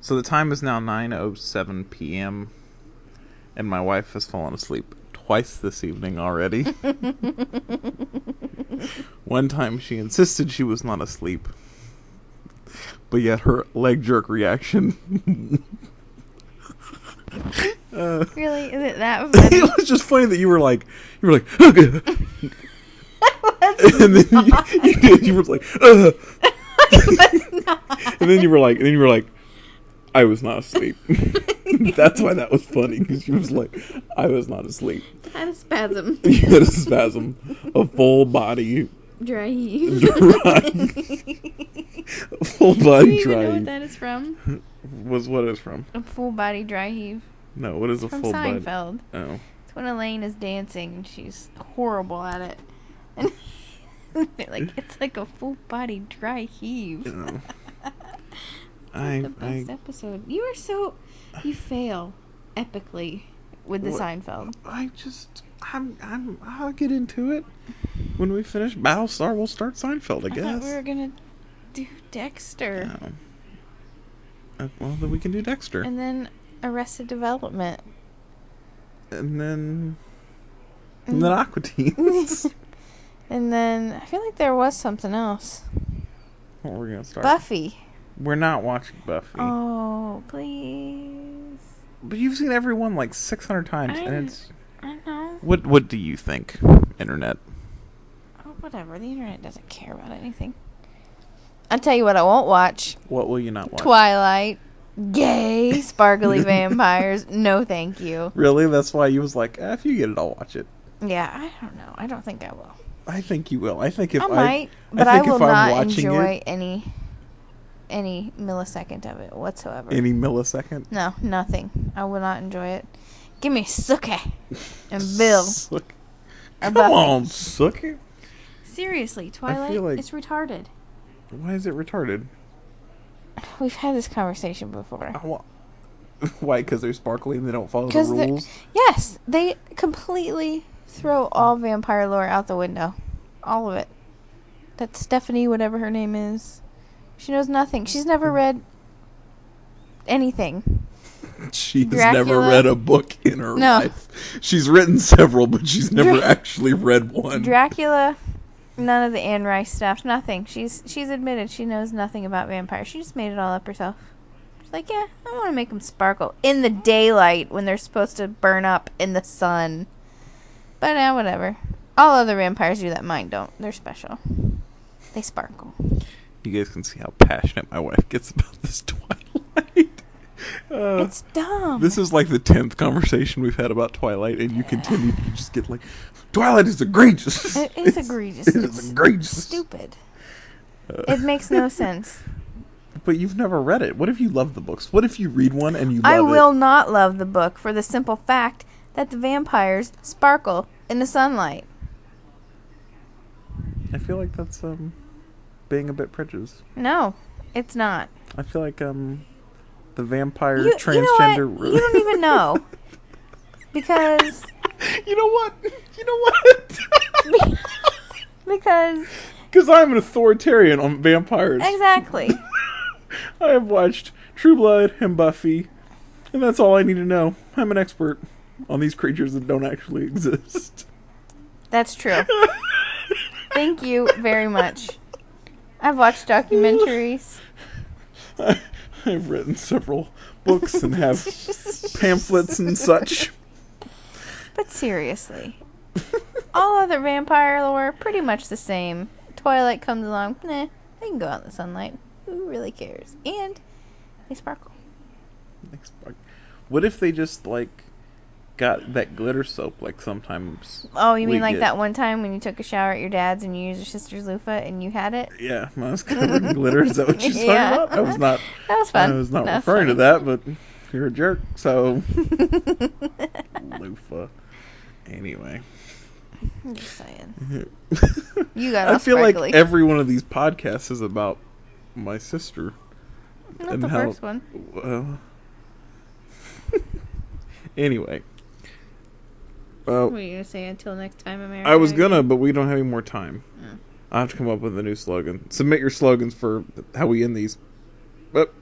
So the time is now 9:07 p.m. and my wife has fallen asleep twice this evening already. One time she insisted she was not asleep, but yet her leg jerk reaction. Really? Is it that funny? It was just funny that you were like, okay. And then you were like, and then you were like, I was not asleep. That's why that was funny, because she was like, I was not asleep. I had a spasm. You had a spasm, a full body Dry heave. a full body Do you even dry know what heave. that is from? Was what is from? A full body dry heave. No, what is a From full body? Seinfeld. Oh. It's when Elaine is dancing and she's horrible at it. And they're like, it's like a full body dry heave. No. The best episode. You fail epically with the What? Seinfeld. I'll get into it when we finish Battlestar. We'll start Seinfeld, I I guess. thought we were gonna do Dexter. No. Well, then we can do Dexter, And then Arrested Development. and then Aqua Teens. And then I feel like there was something else. What we're gonna start? Buffy. We're not watching Buffy. Oh, please. But you've seen every one like 600 times, and it's. I know. What do you think, Internet? Oh, whatever. The internet doesn't care about anything. I'll tell you what I won't watch. What will you not watch? Twilight. Gay, sparkly vampires. No, thank you. Really? That's why you was like, if you get it, I'll watch it. Yeah, I don't know. I don't think I will. I think you will. I think if I might, but I think will if I'm not watching enjoy any millisecond of it whatsoever. any millisecond. No, nothing. I will not enjoy it. Give me Suki and Bill. Suck. or Come Buffy. on, Suki. Seriously, Twilight, like- it's retarded. Why is it retarded? We've had this conversation before. Why? Because they're sparkly and they don't follow the 'Cause they're- rules? Yes, they completely throw all vampire lore out the window. All of it. That Stephanie, whatever her name is, she knows nothing. She's never read anything. She's Dracula? never read a book in her No. life. She's written several, but she's never actually read one. Dracula, none of the Anne Rice stuff, nothing. She's admitted she knows nothing about vampires. She just made it all up herself. She's like, yeah, I want to make them sparkle in the daylight when they're supposed to burn up in the sun. But whatever. All other vampires do that. Mine don't. They're special. They sparkle. You guys can see how passionate my wife gets about this Twilight. It's dumb. This is like the 10th conversation we've had about Twilight, and you continue to just get like, Twilight is egregious. It is egregious. It is egregious. Stupid. It makes no sense. But you've never read it. What if you love the books? What if you read one and you love it? I will not love the book for the simple fact that the vampires sparkle in the sunlight. I feel like that's being a bit prejudiced. No, it's not. I feel like the vampire You know transgender. what? You don't even know. Because You know what? You know what? because Because I'm an authoritarian on vampires. exactly. I have watched True Blood and Buffy, and that's all I need to know. I'm an expert on these creatures that don't actually exist. That's true. Thank you very much. I've watched documentaries. I've written several books and have pamphlets and such. But seriously. All other vampire lore, pretty much the same. Twilight comes along, they can go out in the sunlight. Who really cares? And they sparkle. What if they just, like, got that glitter soap, like, sometimes... Oh, you we mean like get- that one time when you took a shower at your dad's and you used your sister's loofah and you had it? Yeah, mine was covered in glitter. Is that what you're Yeah. talking about? I was not... That was fun. I was not That was referring to funny. that, but you're a jerk, so... Loofah. Anyway. I'm just saying. You got I all feel sparkly. like every one of these podcasts is about my sister. Not and the how- first one. Anyway. What are you going to say until next time, America? I was gonna, but we don't have any more time. Oh. I'll have to come up with a new slogan. Submit your slogans for how we end these. But